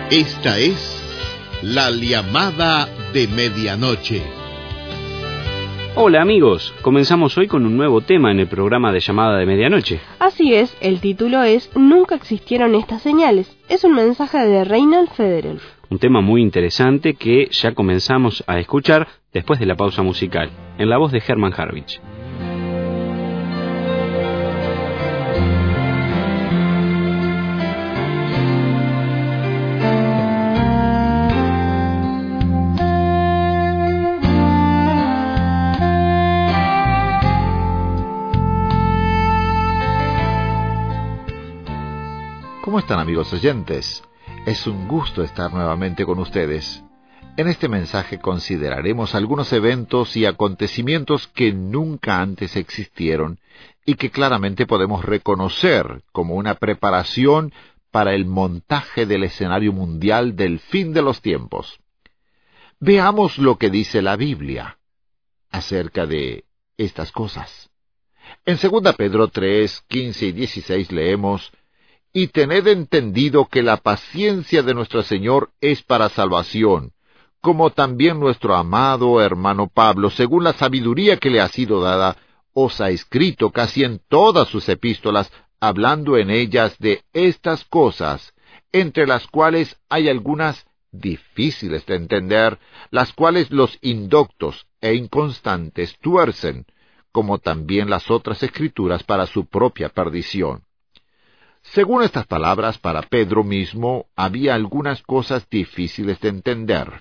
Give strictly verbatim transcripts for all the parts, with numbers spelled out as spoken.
Esta es La Llamada de Medianoche. Hola amigos, comenzamos hoy con un nuevo tema en el programa de Llamada de Medianoche. Así es, el título es Nunca existieron estas señales. Es un mensaje de Reinhold Federer. Un tema muy interesante que ya comenzamos a escuchar después de la pausa musical, en la voz de Hermann Harwich. ¿Cómo están, amigos oyentes? Es un gusto estar nuevamente con ustedes. En este mensaje consideraremos algunos eventos y acontecimientos que nunca antes existieron y que claramente podemos reconocer como una preparación para el montaje del escenario mundial del fin de los tiempos. Veamos lo que dice la Biblia acerca de estas cosas. En segunda Pedro tres, quince y dieciséis leemos: Y tened entendido que la paciencia de nuestro Señor es para salvación, como también nuestro amado hermano Pablo, según la sabiduría que le ha sido dada, os ha escrito casi en todas sus epístolas, hablando en ellas de estas cosas, entre las cuales hay algunas difíciles de entender, las cuales los indoctos e inconstantes tuercen, como también las otras escrituras para su propia perdición. Según estas palabras, para Pedro mismo había algunas cosas difíciles de entender.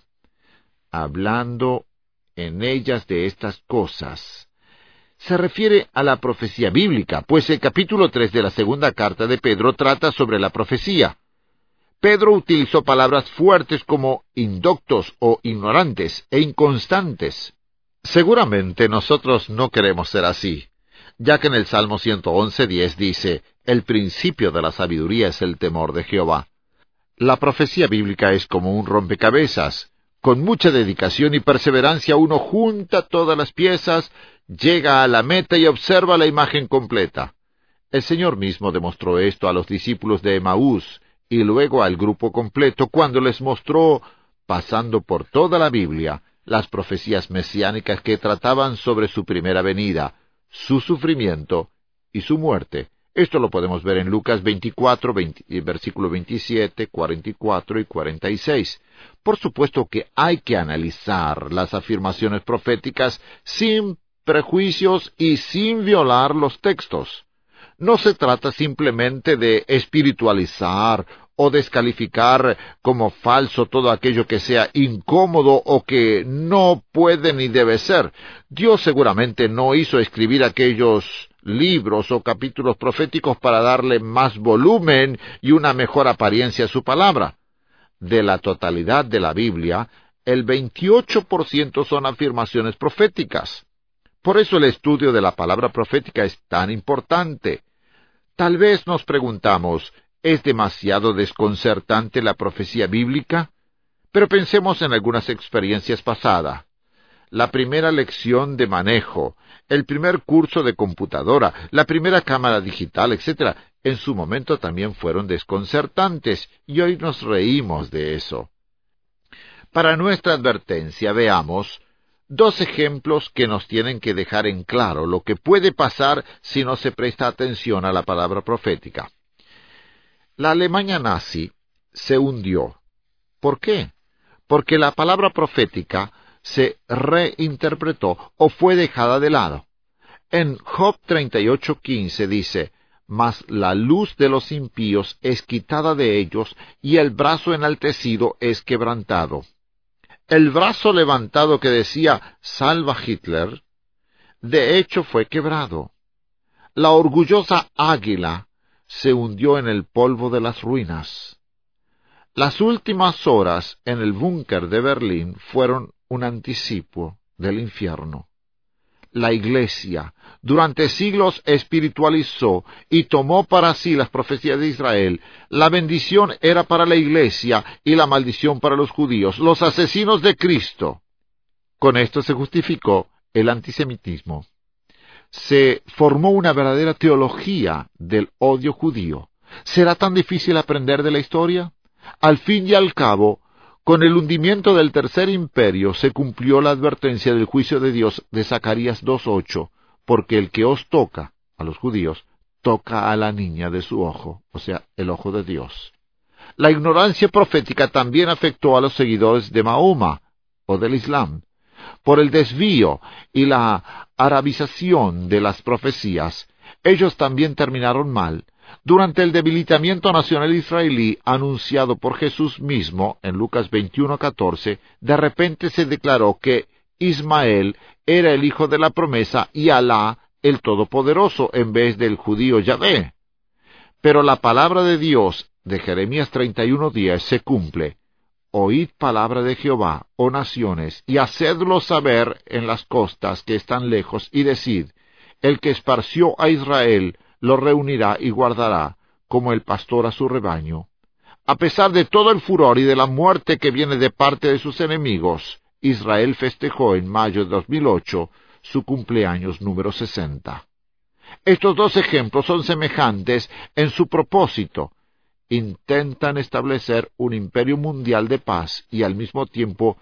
Hablando en ellas de estas cosas, se refiere a la profecía bíblica, pues el capítulo tres de la segunda carta de Pedro trata sobre la profecía. Pedro utilizó palabras fuertes como indoctos o ignorantes e inconstantes. Seguramente nosotros no queremos ser así, ya que en el Salmo ciento once, diez dice: el principio de la sabiduría es el temor de Jehová. La profecía bíblica es como un rompecabezas. Con mucha dedicación y perseverancia uno junta todas las piezas, llega a la meta y observa la imagen completa. El Señor mismo demostró esto a los discípulos de Emaús y luego al grupo completo cuando les mostró, pasando por toda la Biblia, las profecías mesiánicas que trataban sobre su primera venida, su sufrimiento y su muerte. Esto lo podemos ver en Lucas veinticuatro, veinte, versículo veintisiete, cuarenta y cuatro y cuarenta y seis. Por supuesto que hay que analizar las afirmaciones proféticas sin prejuicios y sin violar los textos. No se trata simplemente de espiritualizar o descalificar como falso todo aquello que sea incómodo o que no puede ni debe ser. Dios seguramente no hizo escribir aquellos libros o capítulos proféticos para darle más volumen y una mejor apariencia a su palabra. De la totalidad de la Biblia, el veintiocho por ciento son afirmaciones proféticas. Por eso el estudio de la palabra profética es tan importante. Tal vez nos preguntamos, ¿es demasiado desconcertante la profecía bíblica? Pero pensemos en algunas experiencias pasadas. La primera lección de manejo, el primer curso de computadora, la primera cámara digital, etcétera, en su momento también fueron desconcertantes y hoy nos reímos de eso. Para nuestra advertencia, veamos dos ejemplos que nos tienen que dejar en claro lo que puede pasar si no se presta atención a la palabra profética. La Alemania nazi se hundió. ¿Por qué? Porque la palabra profética se reinterpretó o fue dejada de lado. En Job treinta y ocho, quince dice: Mas la luz de los impíos es quitada de ellos, y el brazo enaltecido es quebrantado. El brazo levantado que decía «Salva Hitler», de hecho fue quebrado. La orgullosa águila se hundió en el polvo de las ruinas. Las últimas horas en el búnker de Berlín fueron un anticipo del infierno. La Iglesia durante siglos espiritualizó y tomó para sí las profecías de Israel. La bendición era para la Iglesia y la maldición para los judíos, los asesinos de Cristo. Con esto se justificó el antisemitismo. Se formó una verdadera teología del odio judío. ¿Será tan difícil aprender de la historia? Al fin y al cabo, con el hundimiento del tercer imperio se cumplió la advertencia del juicio de Dios de Zacarías dos ocho, porque el que os toca, a los judíos, toca a la niña de su ojo, o sea, el ojo de Dios. La ignorancia profética también afectó a los seguidores de Mahoma, o del Islam. Por el desvío y la arabización de las profecías, ellos también terminaron mal. Durante el debilitamiento nacional israelí anunciado por Jesús mismo en Lucas veintiuno catorce, de repente se declaró que Ismael era el hijo de la promesa y Alá el Todopoderoso en vez del judío Yahvé. Pero la palabra de Dios de Jeremías treinta y uno diez se cumple. Oíd palabra de Jehová, oh naciones, y hacedlo saber en las costas que están lejos, y decid, el que esparció a Israel lo reunirá y guardará, como el pastor a su rebaño. A pesar de todo el furor y de la muerte que viene de parte de sus enemigos, Israel festejó en mayo de dos mil ocho su cumpleaños número sesenta. Estos dos ejemplos son semejantes en su propósito. Intentan establecer un imperio mundial de paz y al mismo tiempo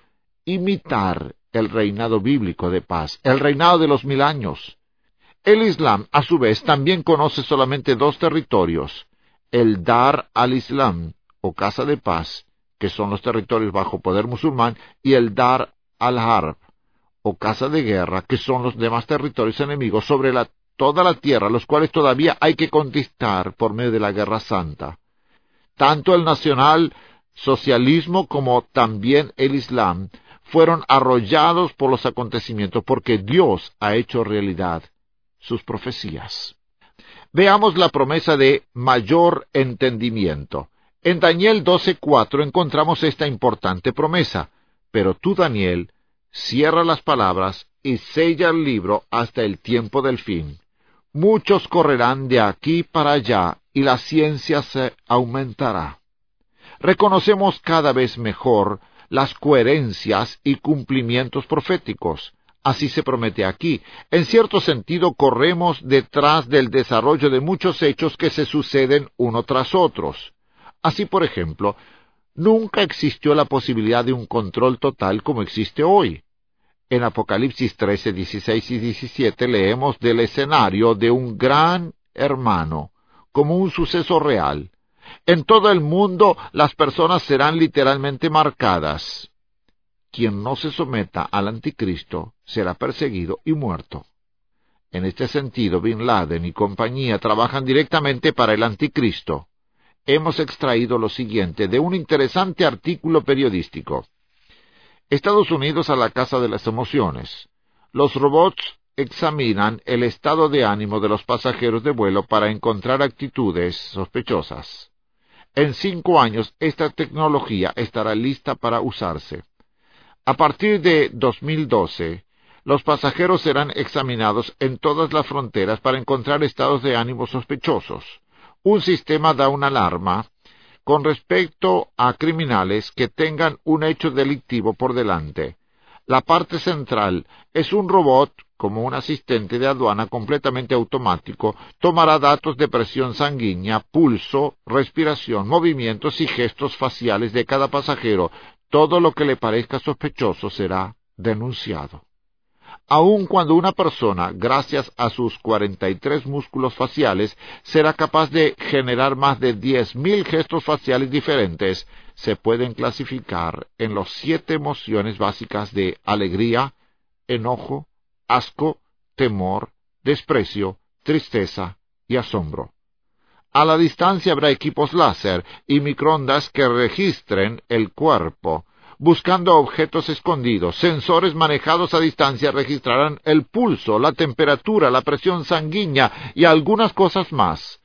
imitar el reinado bíblico de paz, el reinado de los mil años. El Islam, a su vez, también conoce solamente dos territorios, el Dar al-Islam, o Casa de Paz, que son los territorios bajo poder musulmán, y el Dar al-Harb, o Casa de Guerra, que son los demás territorios enemigos sobre la, toda la tierra, los cuales todavía hay que conquistar por medio de la Guerra Santa. Tanto el nacional socialismo como también el Islam fueron arrollados por los acontecimientos porque Dios ha hecho realidad sus profecías. Veamos la promesa de mayor entendimiento. En Daniel doce cuatro encontramos esta importante promesa. Pero tú, Daniel, cierra las palabras y sella el libro hasta el tiempo del fin. Muchos correrán de aquí para allá y la ciencia se aumentará. Reconocemos cada vez mejor las coherencias y cumplimientos proféticos. Así se promete aquí. En cierto sentido, corremos detrás del desarrollo de muchos hechos que se suceden uno tras otros. Así, por ejemplo, nunca existió la posibilidad de un control total como existe hoy. En Apocalipsis trece, dieciséis y diecisiete leemos del escenario de un gran hermano, como un suceso real. En todo el mundo las personas serán literalmente marcadas. Quien no se someta al anticristo será perseguido y muerto. En este sentido, Bin Laden y compañía trabajan directamente para el anticristo. Hemos extraído lo siguiente de un interesante artículo periodístico. Estados Unidos a la casa de las emociones. Los robots examinan el estado de ánimo de los pasajeros de vuelo para encontrar actitudes sospechosas. En cinco años, esta tecnología estará lista para usarse. A partir de dos mil doce, los pasajeros serán examinados en todas las fronteras para encontrar estados de ánimo sospechosos. Un sistema da una alarma con respecto a criminales que tengan un hecho delictivo por delante. La parte central es un robot, como un asistente de aduana completamente automático, tomará datos de presión sanguínea, pulso, respiración, movimientos y gestos faciales de cada pasajero. Todo lo que le parezca sospechoso será denunciado. Aun cuando una persona, gracias a sus cuarenta y tres músculos faciales, será capaz de generar más de diez mil gestos faciales diferentes, se pueden clasificar en las siete emociones básicas de alegría, enojo, asco, temor, desprecio, tristeza y asombro. A la distancia habrá equipos láser y microondas que registren el cuerpo. Buscando objetos escondidos, sensores manejados a distancia registrarán el pulso, la temperatura, la presión sanguínea y algunas cosas más.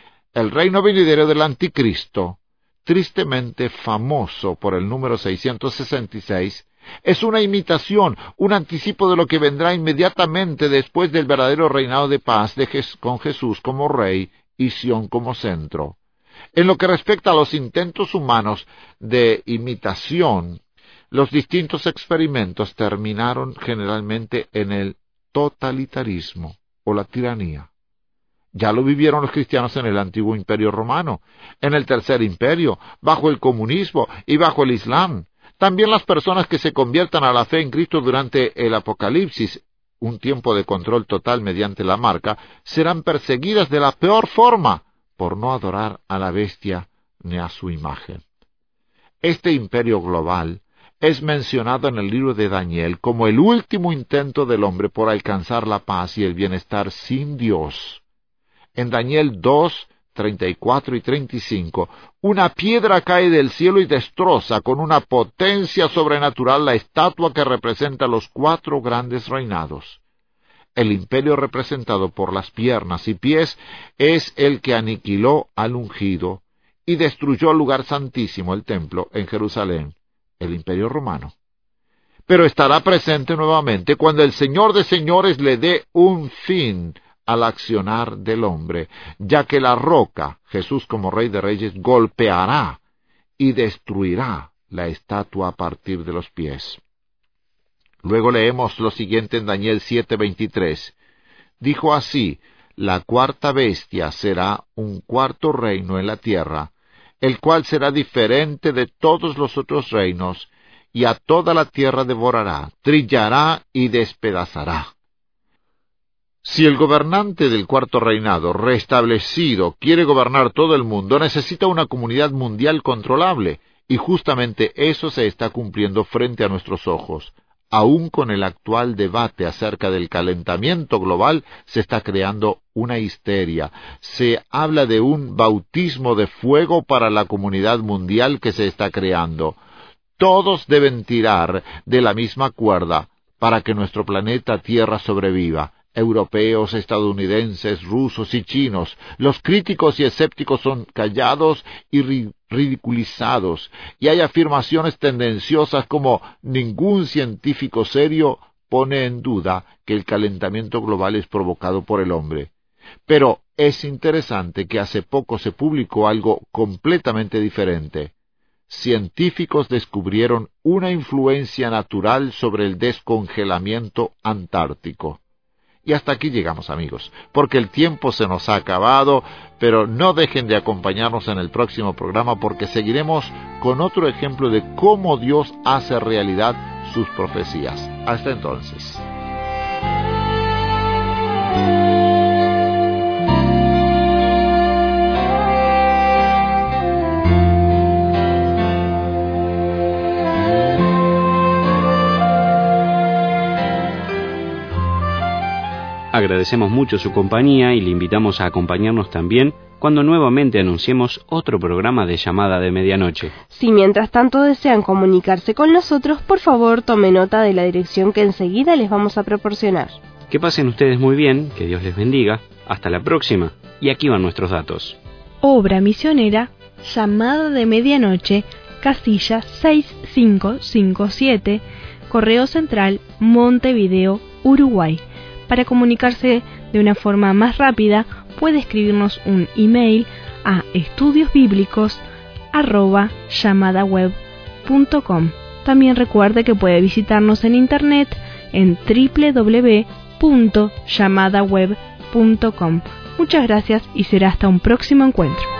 El reino venidero del anticristo, tristemente famoso por el número seiscientos sesenta y seis, es una imitación, un anticipo de lo que vendrá inmediatamente después del verdadero reinado de paz de Jes- con Jesús como rey y Sión como centro. En lo que respecta a los intentos humanos de imitación, los distintos experimentos terminaron generalmente en el totalitarismo o la tiranía. Ya lo vivieron los cristianos en el antiguo imperio romano, en el tercer imperio, bajo el comunismo y bajo el islam. También las personas que se conviertan a la fe en Cristo durante el Apocalipsis, un tiempo de control total mediante la marca, serán perseguidas de la peor forma por no adorar a la bestia ni a su imagen. Este imperio global es mencionado en el libro de Daniel como el último intento del hombre por alcanzar la paz y el bienestar sin Dios. En Daniel dos, treinta y cuatro y treinta y cinco, una piedra cae del cielo y destroza con una potencia sobrenatural la estatua que representa los cuatro grandes reinados. El imperio representado por las piernas y pies es el que aniquiló al ungido y destruyó el lugar santísimo, el templo, en Jerusalén, el imperio romano. Pero estará presente nuevamente cuando el Señor de señores le dé un fin al accionar del hombre, ya que la roca, Jesús como Rey de Reyes, golpeará y destruirá la estatua a partir de los pies. Luego leemos lo siguiente en Daniel siete veintitrés. Dijo así: la cuarta bestia será un cuarto reino en la tierra, el cual será diferente de todos los otros reinos, y a toda la tierra devorará, trillará y despedazará. Si el gobernante del cuarto reinado, restablecido, quiere gobernar todo el mundo, necesita una comunidad mundial controlable, y justamente eso se está cumpliendo frente a nuestros ojos. Aún con el actual debate acerca del calentamiento global, se está creando una histeria. Se habla de un bautismo de fuego para la comunidad mundial que se está creando. Todos deben tirar de la misma cuerda para que nuestro planeta Tierra sobreviva. Europeos, estadounidenses, rusos y chinos. Los críticos y escépticos son callados y ri- ridiculizados, y hay afirmaciones tendenciosas como ningún científico serio pone en duda que el calentamiento global es provocado por el hombre. Pero es interesante que hace poco se publicó algo completamente diferente. Científicos descubrieron una influencia natural sobre el descongelamiento antártico. Y hasta aquí llegamos, amigos, porque el tiempo se nos ha acabado, pero no dejen de acompañarnos en el próximo programa porque seguiremos con otro ejemplo de cómo Dios hace realidad sus profecías. Hasta entonces. Agradecemos mucho su compañía y le invitamos a acompañarnos también cuando nuevamente anunciemos otro programa de Llamada de Medianoche. Si mientras tanto desean comunicarse con nosotros, por favor tome nota de la dirección que enseguida les vamos a proporcionar. Que pasen ustedes muy bien, que Dios les bendiga, hasta la próxima, y aquí van nuestros datos. Obra misionera, Llamada de Medianoche, casilla seis cinco cinco siete, Correo Central, Montevideo, Uruguay. Para comunicarse de una forma más rápida, puede escribirnos un email a estudiosbíblicos arroba llamadaweb punto com. También recuerde que puede visitarnos en internet en doble u doble u doble u punto llamadaweb punto com. Muchas gracias y será hasta un próximo encuentro.